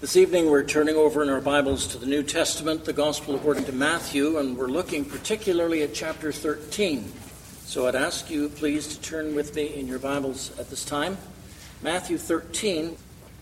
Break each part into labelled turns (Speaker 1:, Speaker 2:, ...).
Speaker 1: This evening we're turning over in our Bibles to the New Testament, the Gospel according to Matthew, and we're looking particularly at chapter 13. So I'd ask you please to turn with me in your Bibles at this time. Matthew 13.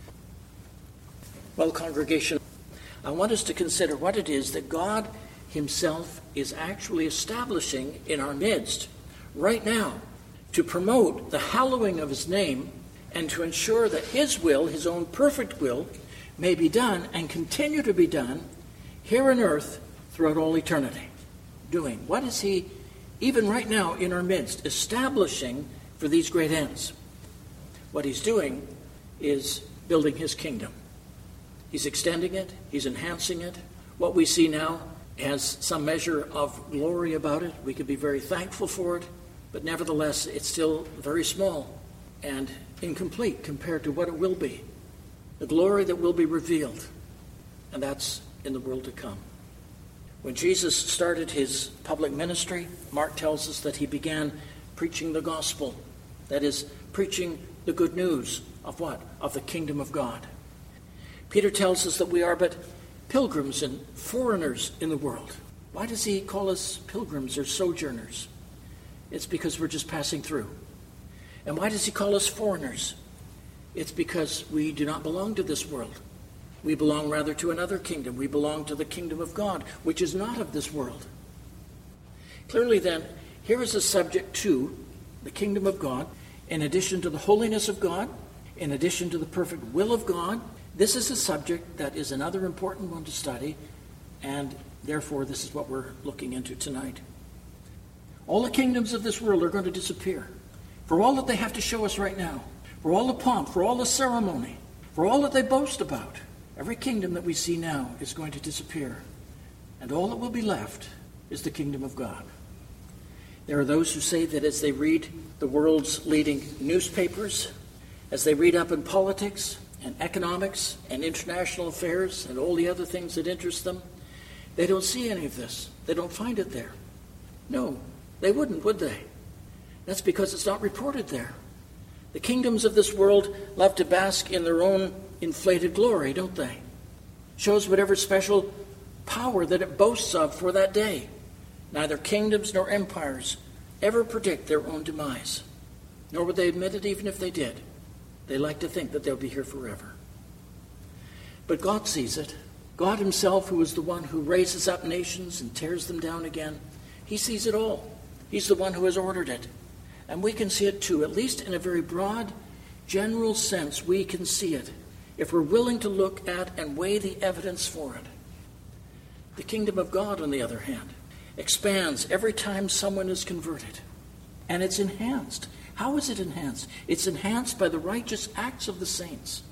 Speaker 1: Well, congregation, I want us to consider what it is that God himself is actually establishing in our midst right now to promote the hallowing of his name and to ensure that his will, his own perfect will, may be done and continue to be done here on earth throughout all eternity. Doing what is he, even right now in our midst, establishing for these great ends? What he's doing is building his kingdom. He's extending it, he's enhancing it. What we see now has some measure of glory about it. We could be very thankful for it, but nevertheless it's still very small and incomplete compared to what it will be. The glory that will be revealed, and that's in the world to come. When Jesus started his public ministry, Mark tells us that he began preaching the gospel. That is, preaching the good news of what? Of the kingdom of God. Peter tells us that we are but pilgrims and foreigners in the world. Why does he call us pilgrims or sojourners? It's because we're just passing through. And why does he call us foreigners? It's because we do not belong to this world. We belong rather to another kingdom. We belong to the kingdom of God, which is not of this world. Clearly then, here is a subject to the kingdom of God. In addition to the holiness of God, in addition to the perfect will of God, this is a subject that is another important one to study, and therefore this is what we're looking into tonight. All the kingdoms of this world are going to disappear. For all that they have to show us right now, for all the pomp, for all the ceremony, for all that they boast about, every kingdom that we see now is going to disappear. And all that will be left is the kingdom of God. There are those who say that as they read the world's leading newspapers, as they read up in politics and economics and international affairs and all the other things that interest them, they don't see any of this. They don't find it there. No, they wouldn't, would they? That's because it's not reported there. The kingdoms of this world love to bask in their own inflated glory, don't they? Shows whatever special power that it boasts of for that day. Neither kingdoms nor empires ever predict their own demise, nor would they admit it even if they did. They like to think that they'll be here forever. But God sees it. God himself, who is the one who raises up nations and tears them down again, he sees it all. He's the one who has ordered it. And we can see it too, at least in a very broad, general sense, we can see it if we're willing to look at and weigh the evidence for it. The kingdom of God, on the other hand, expands every time someone is converted. And it's enhanced. How is it enhanced? It's enhanced by the righteous acts of the saints.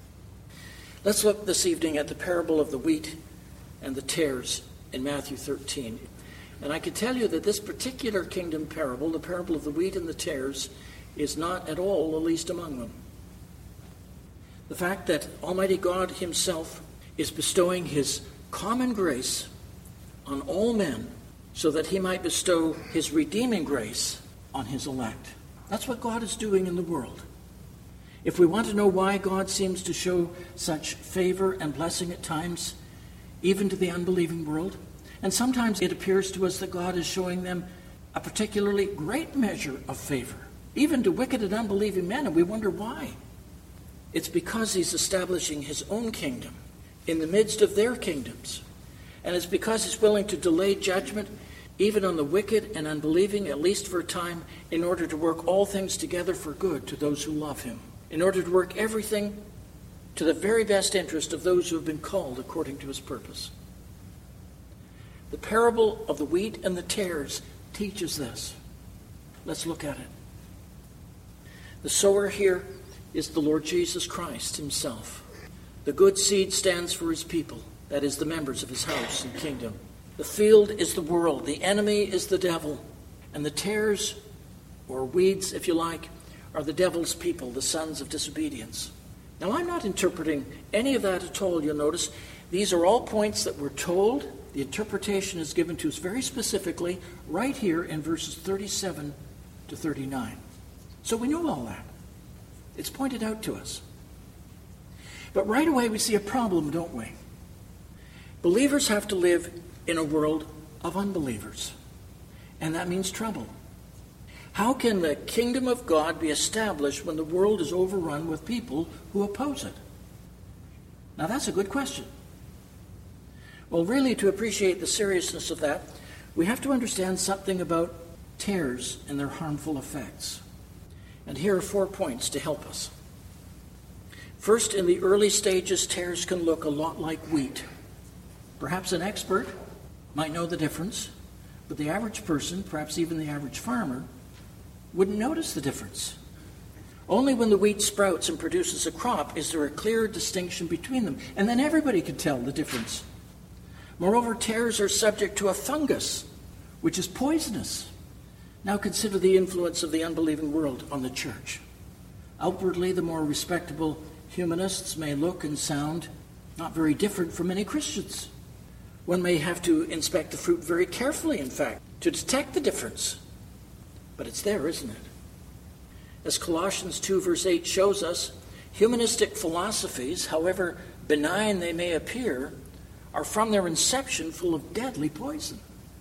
Speaker 1: Let's look this evening at the parable of the wheat and the tares in Matthew 13. And I can tell you that this particular kingdom parable, the parable of the wheat and the tares, is not at all the least among them. The fact that Almighty God himself is bestowing his common grace on all men so that he might bestow his redeeming grace on his elect. That's what God is doing in the world. If we want to know why God seems to show such favor and blessing at times, even to the unbelieving world, and sometimes it appears to us that God is showing them a particularly great measure of favor, even to wicked and unbelieving men, and we wonder why. It's because he's establishing his own kingdom in the midst of their kingdoms. And it's because he's willing to delay judgment even on the wicked and unbelieving, at least for a time, in order to work all things together for good to those who love him, in order to work everything to the very best interest of those who have been called according to his purpose. The parable of the wheat and the tares teaches this. Let's look at it. The sower here is the Lord Jesus Christ himself. The good seed stands for his people, that is, the members of his house and kingdom. The field is the world, the enemy is the devil, and the tares, or weeds if you like, are the devil's people, the sons of disobedience. Now I'm not interpreting any of that at all, you'll notice. These are all points that we're told. The interpretation is given to us very specifically right here in verses 37 to 39. So we know all that. It's pointed out to us. But right away we see a problem, don't we? Believers have to live in a world of unbelievers, and that means trouble. How can the kingdom of God be established when the world is overrun with people who oppose it? Now that's a good question. Well, really, to appreciate the seriousness of that, we have to understand something about tares and their harmful effects. And here are 4 points to help us. First, in the early stages, tares can look a lot like wheat. Perhaps an expert might know the difference, but the average person, perhaps even the average farmer, wouldn't notice the difference. Only when the wheat sprouts and produces a crop is there a clear distinction between them, and then everybody can tell the difference. Moreover, tares are subject to a fungus, which is poisonous. Now consider the influence of the unbelieving world on the church. Outwardly, the more respectable humanists may look and sound not very different from many Christians. One may have to inspect the fruit very carefully, in fact, to detect the difference. But it's there, isn't it? As Colossians 2 verse 8 shows us, humanistic philosophies, however benign they may appear, are from their inception full of deadly poison.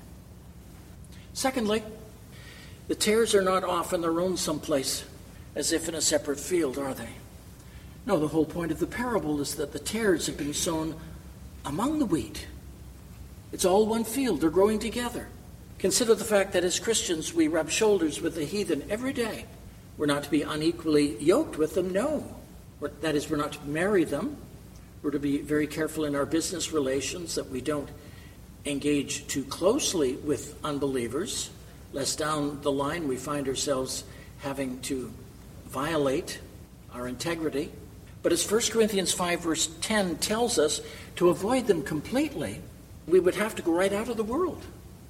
Speaker 1: Secondly, the tares are not off on their own someplace, as if in a separate field, are they? No, the whole point of the parable is that the tares have been sown among the wheat. It's all one field. They're growing together. Consider the fact that as Christians we rub shoulders with the heathen every day. We're not to be unequally yoked with them, no. That is, we're not to marry them. We're to be very careful in our business relations that we don't engage too closely with unbelievers, lest down the line we find ourselves having to violate our integrity. But as 1 Corinthians 5 verse 10 tells us, to avoid them completely, we would have to go right out of the world.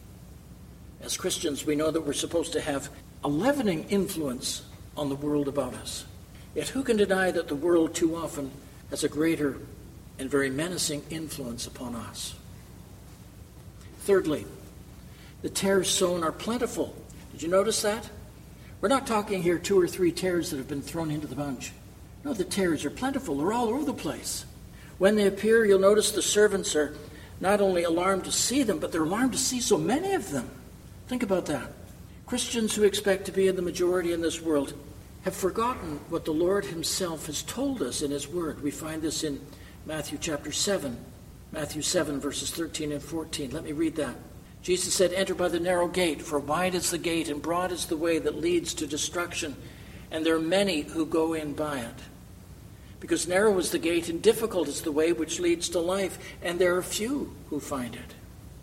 Speaker 1: As Christians, we know that we're supposed to have a leavening influence on the world about us. Yet who can deny that the world too often has a greater and very menacing influence upon us? Thirdly, the tares sown are plentiful. Did you notice that? We're not talking here 2 or 3 tares that have been thrown into the bunch. No, the tares are plentiful. They're all over the place. When they appear, you'll notice the servants are not only alarmed to see them, but they're alarmed to see so many of them. Think about that. Christians who expect to be in the majority in this world have forgotten what the Lord himself has told us in his word. We find this in Matthew chapter 7. Matthew 7 verses 13 and 14. Let me read that. Jesus said, "Enter by the narrow gate, for wide is the gate and broad is the way that leads to destruction, and there are many who go in by it. Because narrow is the gate and difficult is the way which leads to life, and there are few who find it."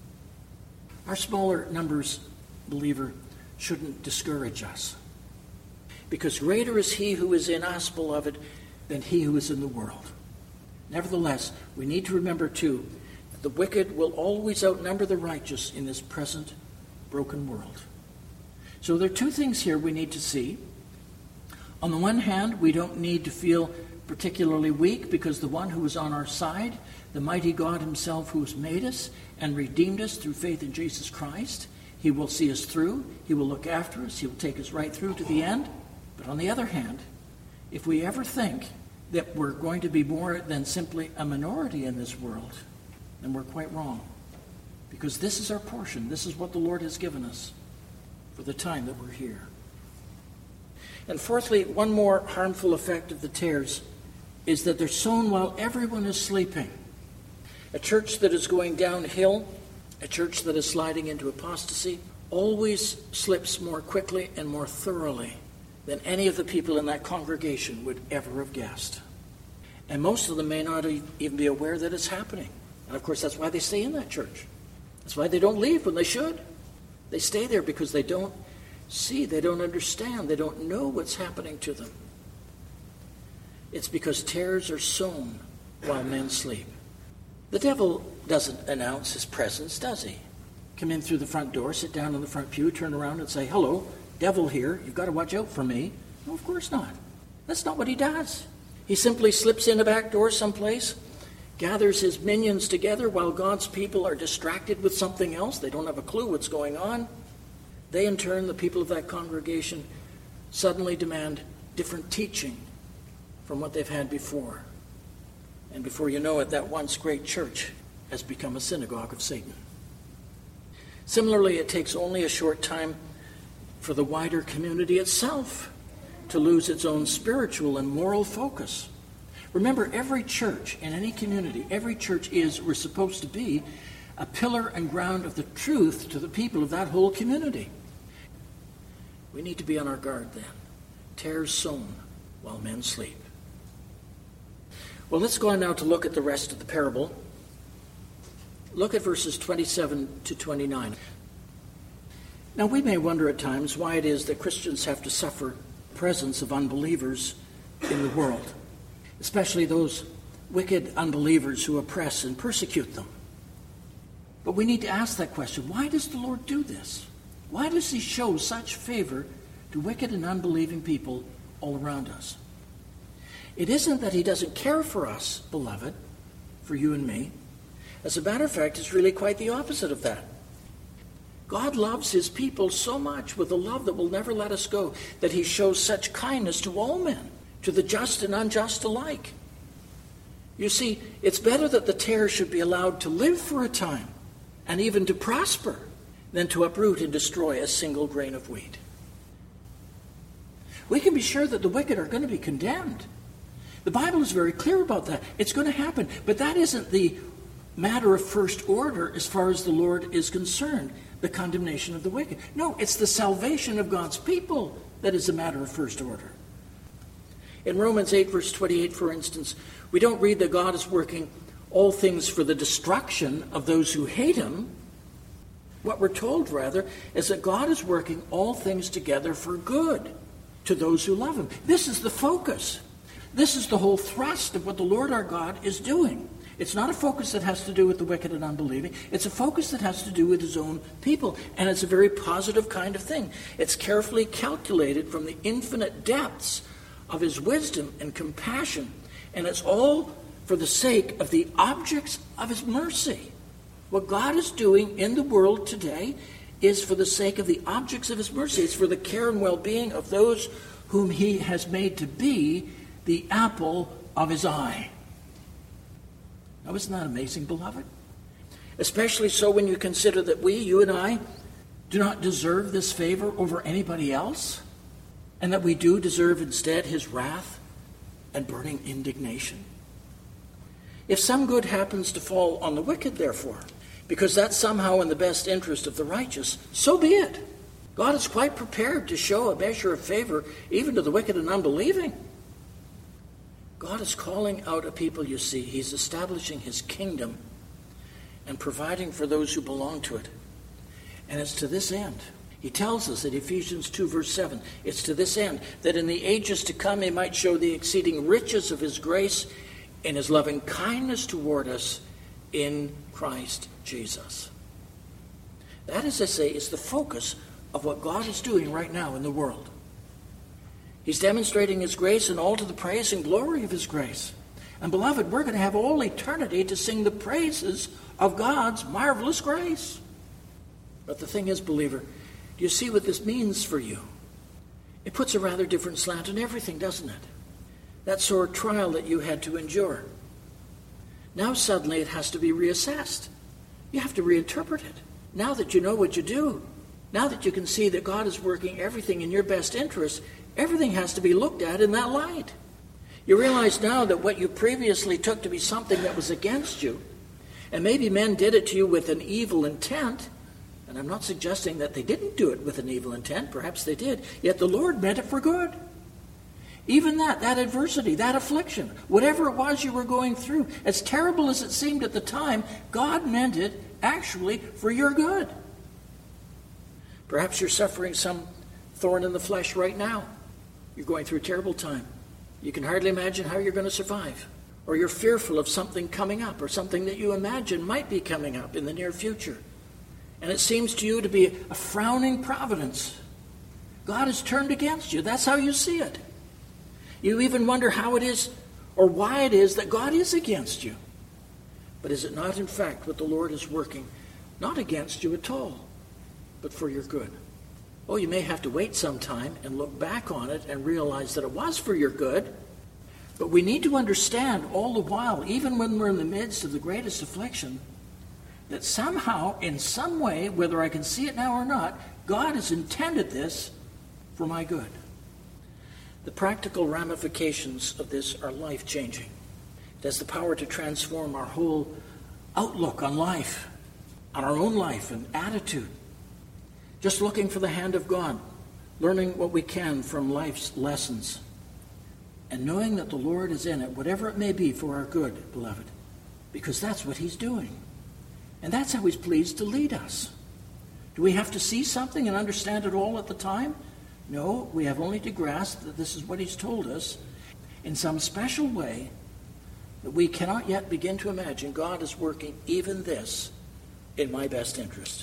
Speaker 1: Our smaller numbers, believer, shouldn't discourage us. Because greater is he who is in us, beloved, than he who is in the world. Nevertheless, we need to remember too, that the wicked will always outnumber the righteous in this present broken world. So there are 2 things here we need to see. On the one hand, we don't need to feel particularly weak because the one who is on our side, the mighty God himself who has made us and redeemed us through faith in Jesus Christ, he will see us through, he will look after us, he will take us right through to the end. But on the other hand, if we ever think that we're going to be more than simply a minority in this world, then we're quite wrong. Because this is our portion, this is what the Lord has given us for the time that we're here. And fourthly, one more harmful effect of the tares is that they're sown while everyone is sleeping. A church that is going downhill, a church that is sliding into apostasy, always slips more quickly and more thoroughly than any of the people in that congregation would ever have guessed. And most of them may not even be aware that it's happening. And of course, that's why they stay in that church. That's why they don't leave when they should. They stay there because they don't see, they don't understand, they don't know what's happening to them. It's because tares are sown while men sleep. The devil doesn't announce his presence, does he? Come in through the front door, sit down in the front pew, turn around and say, "Hello, devil here, you've got to watch out for me." No, of course not. That's not what he does. He simply slips in a back door someplace, gathers his minions together while God's people are distracted with something else. They don't have a clue what's going on. They, in turn, the people of that congregation, suddenly demand different teaching from what they've had before. And before you know it, that once great church has become a synagogue of Satan. Similarly, it takes only a short time for the wider community itself to lose its own spiritual and moral focus. Remember, every church in any community, every church is, or supposed to be, a pillar and ground of the truth to the people of that whole community. We need to be on our guard then. Tares sown while men sleep. Well, let's go on now to look at the rest of the parable. Look at verses 27 to 29. Now, we may wonder at times why it is that Christians have to suffer the presence of unbelievers in the world, especially those wicked unbelievers who oppress and persecute them. But we need to ask that question. Why does the Lord do this? Why does he show such favor to wicked and unbelieving people all around us? It isn't that he doesn't care for us, beloved, for you and me. As a matter of fact, it's really quite the opposite of that. God loves his people so much with a love that will never let us go, that he shows such kindness to all men, to the just and unjust alike. You see, it's better that the tares should be allowed to live for a time, and even to prosper, than to uproot and destroy a single grain of wheat. We can be sure that the wicked are going to be condemned. The Bible is very clear about that. It's going to happen. But that isn't the matter of first order as far as the Lord is concerned, the condemnation of the wicked. No, it's the salvation of God's people that is a matter of first order. In Romans 8, verse 28, for instance, we don't read that God is working all things for the destruction of those who hate him. What we're told, rather, is that God is working all things together for good to those who love him. This is the focus. This is the whole thrust of what the Lord our God is doing. It's not a focus that has to do with the wicked and unbelieving. It's a focus that has to do with his own people. And it's a very positive kind of thing. It's carefully calculated from the infinite depths of his wisdom and compassion. And it's all for the sake of the objects of his mercy. What God is doing in the world today is for the sake of the objects of his mercy. It's for the care and well-being of those whom he has made to be the apple of his eye. Now, isn't that amazing, beloved? Especially so when you consider that we, you and I, do not deserve this favor over anybody else, and that we do deserve instead his wrath and burning indignation. If some good happens to fall on the wicked, therefore, because that's somehow in the best interest of the righteous, so be it. God is quite prepared to show a measure of favor even to the wicked and unbelieving. God is calling out a people, you see. He's establishing his kingdom and providing for those who belong to it. And it's to this end. He tells us in Ephesians 2, verse 7, it's to this end, that in the ages to come he might show the exceeding riches of his grace in his loving kindness toward us in Christ Jesus. That, as I say, is the focus of what God is doing right now in the world. He's demonstrating his grace and all to the praise and glory of his grace. And beloved, we're going to have all eternity to sing the praises of God's marvelous grace. But the thing is, believer, do you see what this means for you? It puts a rather different slant on everything, doesn't it? That sore trial that you had to endure. Now suddenly it has to be reassessed. You have to reinterpret it. Now that you know what you do, now that you can see that God is working everything in your best interest, everything has to be looked at in that light. You realize now that what you previously took to be something that was against you, and maybe men did it to you with an evil intent, and I'm not suggesting that they didn't do it with an evil intent, perhaps they did, yet the Lord meant it for good. Even that adversity, that affliction, whatever it was you were going through, as terrible as it seemed at the time, God meant it actually for your good. Perhaps you're suffering some thorn in the flesh right now. You're going through a terrible time. You can hardly imagine how you're going to survive. Or you're fearful of something coming up, or something that you imagine might be coming up in the near future. And it seems to you to be a frowning providence. God has turned against you. That's how you see it. You even wonder how it is or why it is that God is against you. But is it not in fact what the Lord is working, not against you at all, but for your good? Oh, you may have to wait some time and look back on it and realize that it was for your good. But we need to understand all the while, even when we're in the midst of the greatest affliction, that somehow, in some way, whether I can see it now or not, God has intended this for my good. The practical ramifications of this are life-changing. It has the power to transform our whole outlook on life, on our own life and attitude. Just looking for the hand of God, learning what we can from life's lessons, and knowing that the Lord is in it, whatever it may be, for our good, beloved, because that's what he's doing. And that's how he's pleased to lead us. Do we have to see something and understand it all at the time? No, we have only to grasp that this is what he's told us in some special way that we cannot yet begin to imagine. God is working even this in my best interest.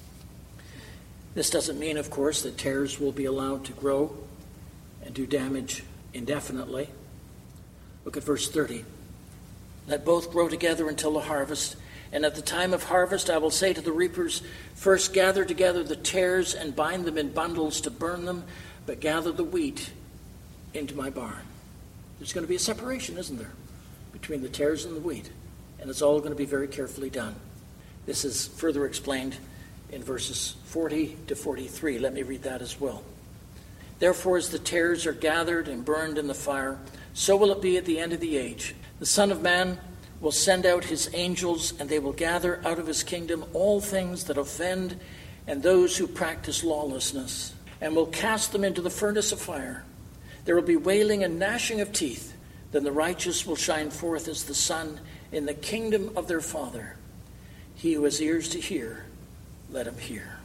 Speaker 1: This doesn't mean, of course, that tares will be allowed to grow and do damage indefinitely. Look at verse 30. Let both grow together until the harvest. And at the time of harvest I will say to the reapers, first gather together the tares and bind them in bundles to burn them, but gather the wheat into my barn. There's going to be a separation, isn't there, between the tares and the wheat. And it's all going to be very carefully done. This is further explained in verses 40 to 43. Let me read that as well. Therefore, as the tares are gathered and burned in the fire, so will it be at the end of the age. The Son of Man will send out his angels, and they will gather out of his kingdom all things that offend and those who practice lawlessness, and will cast them into the furnace of fire. There will be wailing and gnashing of teeth. Then the righteous will shine forth as the sun in the kingdom of their Father. He who has ears to hear, let him hear.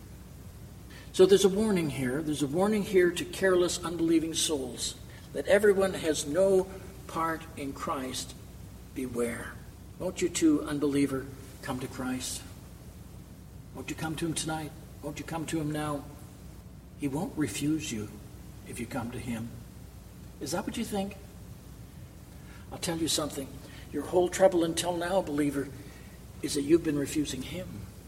Speaker 1: So there's a warning here. There's a warning here to careless, unbelieving souls that everyone has no part in Christ. Beware. Won't you too, unbeliever, come to Christ? Won't you come to him tonight? Won't you come to him now? He won't refuse you if you come to him. Is that what you think? I'll tell you something. Your whole trouble until now, believer, is that you've been refusing him.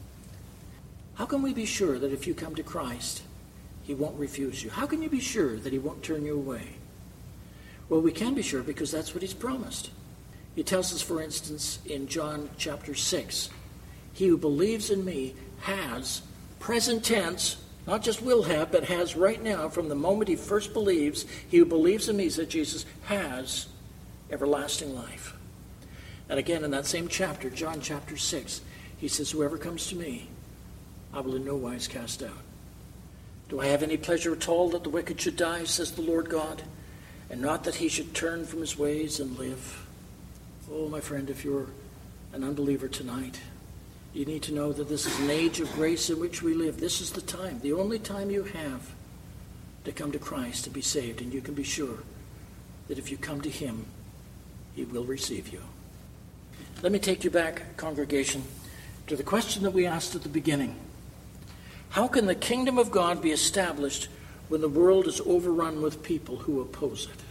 Speaker 1: How can we be sure that if you come to Christ, he won't refuse you? How can you be sure that he won't turn you away? Well, we can be sure because that's what he's promised. He tells us, for instance, in John chapter 6, he who believes in me has, present tense, not just will have, but has right now, from the moment he first believes, he who believes in me, said Jesus, has everlasting life. And again, in that same chapter, John chapter 6, he says, whoever comes to me, I will in no wise cast out. Do I have any pleasure at all that the wicked should die, says the Lord God, and not that he should turn from his ways and live? Oh, my friend, if you're an unbeliever tonight, you need to know that this is an age of grace in which we live. This is the time, the only time you have to come to Christ to be saved. And you can be sure that if you come to him, he will receive you. Let me take you back, congregation, to the question that we asked at the beginning. How can the kingdom of God be established when the world is overrun with people who oppose it?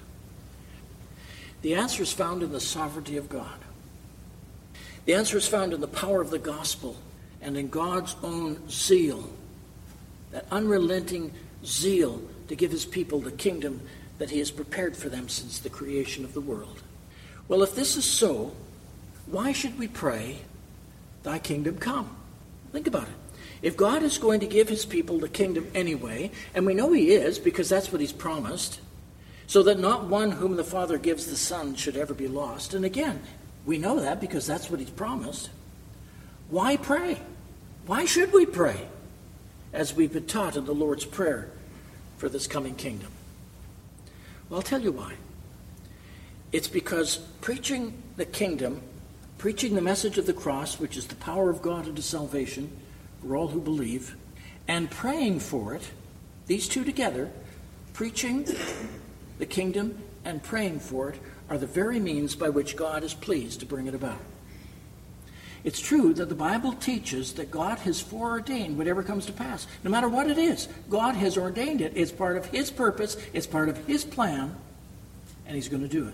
Speaker 1: The answer is found in the sovereignty of God. The answer is found in the power of the gospel and in God's own zeal, that unrelenting zeal to give his people the kingdom that he has prepared for them since the creation of the world. Well, if this is so, why should we pray, thy kingdom come? Think about it. If God is going to give his people the kingdom anyway, and we know he is because that's what he's promised, so that not one whom the Father gives the Son should ever be lost. And again, we know that because that's what he's promised. Why pray? Why should we pray? As we've been taught in the Lord's Prayer for this coming kingdom. Well, I'll tell you why. It's because preaching the kingdom, preaching the message of the cross, which is the power of God unto salvation for all who believe, and praying for it, these two together, preaching the kingdom and praying for it, are the very means by which God is pleased to bring it about. It's true that the Bible teaches that God has foreordained whatever comes to pass. No matter what it is, God has ordained it. It's part of his purpose, it's part of his plan, and he's going to do it.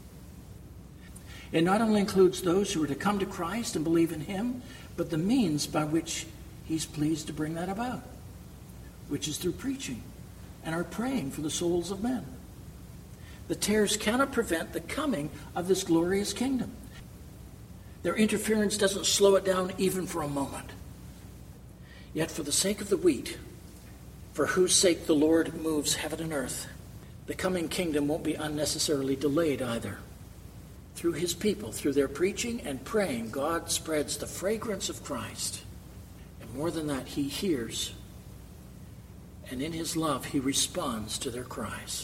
Speaker 1: It not only includes those who are to come to Christ and believe in him, but the means by which he's pleased to bring that about, which is through preaching and our praying for the souls of men. The tares cannot prevent the coming of this glorious kingdom. Their interference doesn't slow it down even for a moment. Yet for the sake of the wheat, for whose sake the Lord moves heaven and earth, the coming kingdom won't be unnecessarily delayed either. Through his people, through their preaching and praying, God spreads the fragrance of Christ. And more than that, he hears. And in his love, he responds to their cries.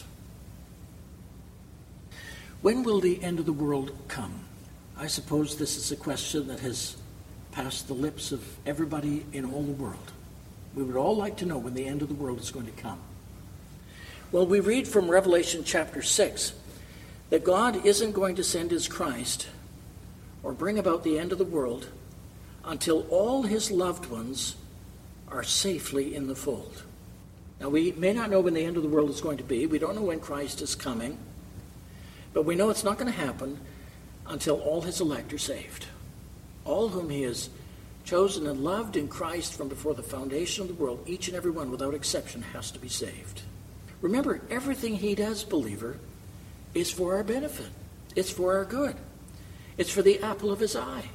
Speaker 1: When will the end of the world come? I suppose this is a question that has passed the lips of everybody in all the world. We would all like to know when the end of the world is going to come. Well, we read from Revelation chapter 6 that God isn't going to send his Christ or bring about the end of the world until all his loved ones are safely in the fold. Now, we may not know when the end of the world is going to be. We don't know when Christ is coming. But we know it's not going to happen until all his elect are saved. All whom he has chosen and loved in Christ from before the foundation of the world, each and every one without exception has to be saved. Remember, everything he does, believer, is for our benefit. It's for our good. It's for the apple of his eye.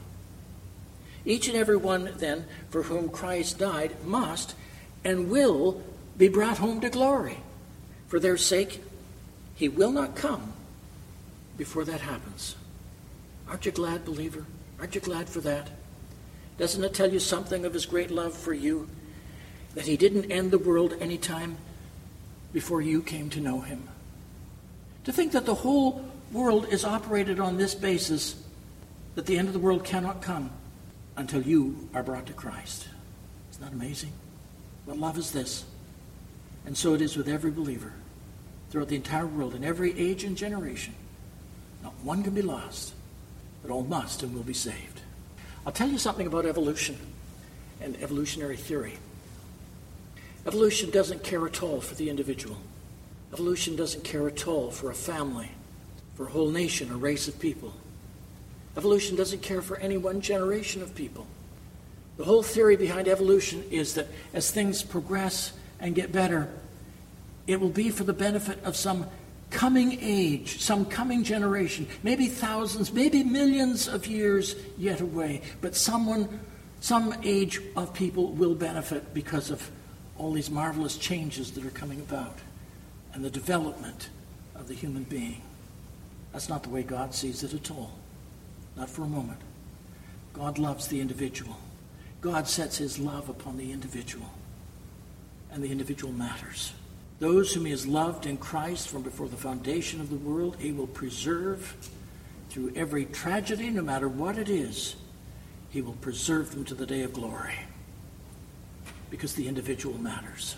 Speaker 1: Each and every one, then, for whom Christ died must and will be brought home to glory. For their sake, he will not come before that happens. Aren't you glad, believer? Aren't you glad for that? Doesn't it tell you something of his great love for you? That he didn't end the world any time before you came to know him. To think that the whole world is operated on this basis, that the end of the world cannot come until you are brought to Christ. Isn't that amazing? What love is this? And so it is with every believer throughout the entire world, in every age and generation. Not one can be lost, but all must and will be saved. I'll tell you something about evolution and evolutionary theory. Evolution doesn't care at all for the individual. Evolution doesn't care at all for a family, for a whole nation, a race of people. Evolution doesn't care for any one generation of people. The whole theory behind evolution is that as things progress and get better, it will be for the benefit of some coming age, some coming generation, maybe thousands, maybe millions of years yet away, but some age of people will benefit because of all these marvelous changes that are coming about and the development of the human being. That's not the way God sees it at all. Not for a moment. God loves the individual. God sets his love upon the individual. And the individual matters. Those whom he has loved in Christ from before the foundation of the world, he will preserve through every tragedy, no matter what it is. He will preserve them to the day of glory. Because the individual matters.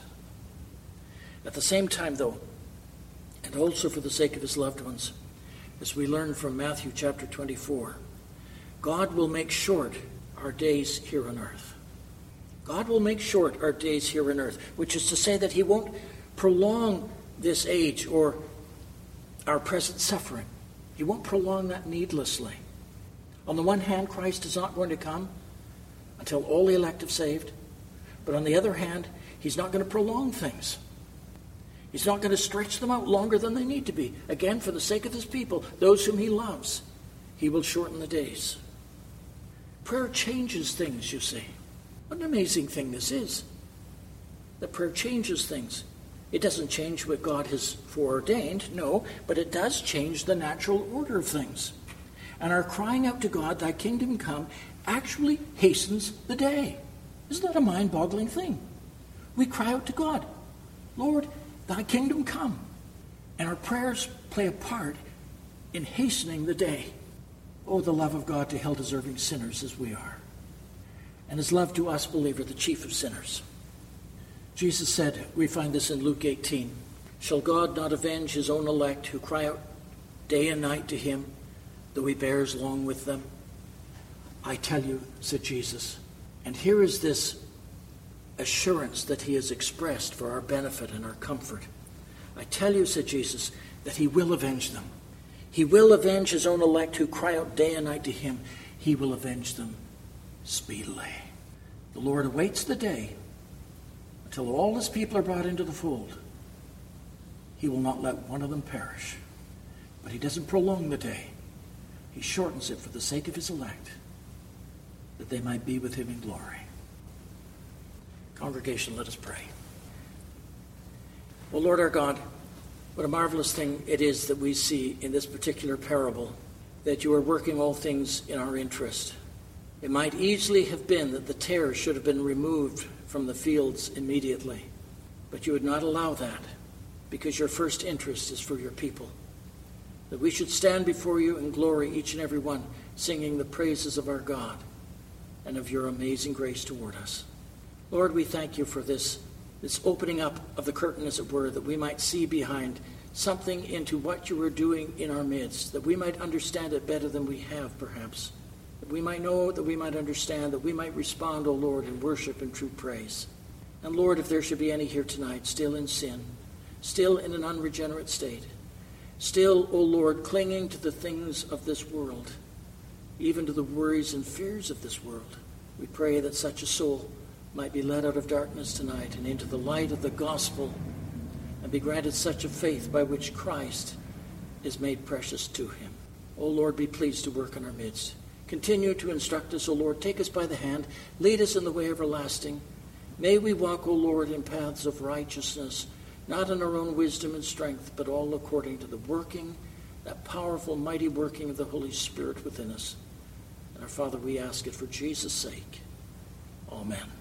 Speaker 1: At the same time, though, and also for the sake of his loved ones, as we learn from Matthew chapter 24, God will make short our days here on earth. God will make short our days here on earth, which is to say that he won't prolong this age or our present suffering. He won't prolong that needlessly. On the one hand, Christ is not going to come until all the elect have saved. But on the other hand, he's not going to prolong things. He's not going to stretch them out longer than they need to be. Again, for the sake of his people, those whom he loves, he will shorten the days. Prayer changes things, you see. What an amazing thing this is. That prayer changes things. It doesn't change what God has foreordained, no, but it does change the natural order of things. And our crying out to God, thy kingdom come, actually hastens the day. Isn't that a mind-boggling thing? We cry out to God, Lord, thy kingdom come. And our prayers play a part in hastening the day. Oh, the love of God to hell-deserving sinners as we are. And his love to us, believer, the chief of sinners. Jesus said, we find this in Luke 18, shall God not avenge his own elect who cry out day and night to him, though he bears long with them? I tell you, said Jesus. And here is this assurance that he has expressed for our benefit and our comfort. I tell you, said Jesus, that he will avenge them. He will avenge his own elect who cry out day and night to him. He will avenge them speedily. The Lord awaits the day until all his people are brought into the fold. He will not let one of them perish. But he doesn't prolong the day. He shortens it for the sake of his elect, that they might be with him in glory. Congregation, let us pray. O Lord our God, what a marvelous thing it is that we see in this particular parable, that you are working all things in our interest. It might easily have been that the tares should have been removed from the fields immediately, but you would not allow that, because your first interest is for your people. That we should stand before you in glory, each and every one, singing the praises of our God and of your amazing grace toward us. Lord, we thank you for this opening up of the curtain, as it were, that we might see behind something into what you are doing in our midst, that we might understand it better than we have, perhaps. That we might know, that we might understand, that we might respond, O Lord, in worship and true praise. And Lord, if there should be any here tonight still in sin, still in an unregenerate state, still, O Lord, clinging to the things of this world, even to the worries and fears of this world, we pray that such a soul might be led out of darkness tonight and into the light of the gospel, and be granted such a faith by which Christ is made precious to him. O Lord, be pleased to work in our midst. Continue to instruct us, O Lord. Take us by the hand. Lead us in the way everlasting. May we walk, O Lord, in paths of righteousness, not in our own wisdom and strength, but all according to the working, that powerful, mighty working of the Holy Spirit within us. And our Father, we ask it for Jesus' sake. Amen.